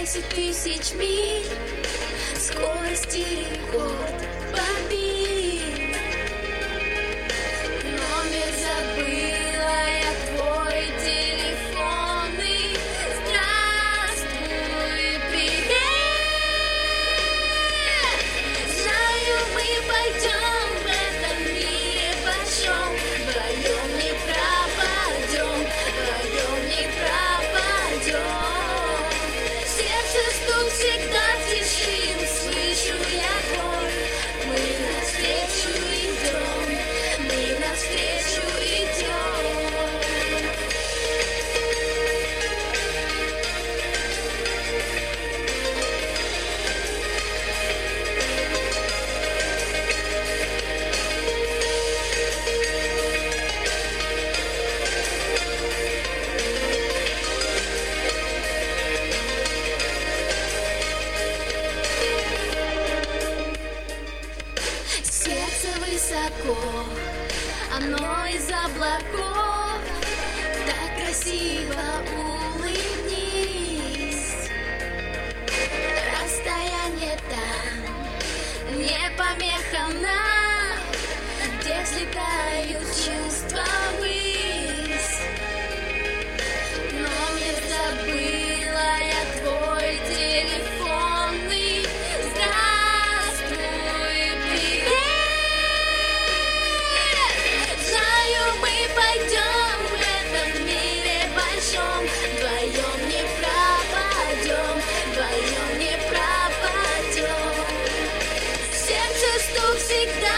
10 000 миль, скорости рекорд побит. Номер забыла я твой телефонный. Здравствуй, привет. Знаю, мы пойдем в этом мире большом, вдвоем не пропадем, вдвоем не пропадем. Сердце стук всегда тишим, слышу я твой. Мы навстречу идем, мы навстречу идем. Сердце высоко, оно из облаков. Так красиво улыбнись. Расстояние там не помеха нам, где взлетают чувства ввысь. Номер забыла я твой телефонный. Здравствуй, привет. Знаю, мы пойдем в этом мире большом, вдвоем не пропадем, вдвоем не пропадем. Сердце стук всегда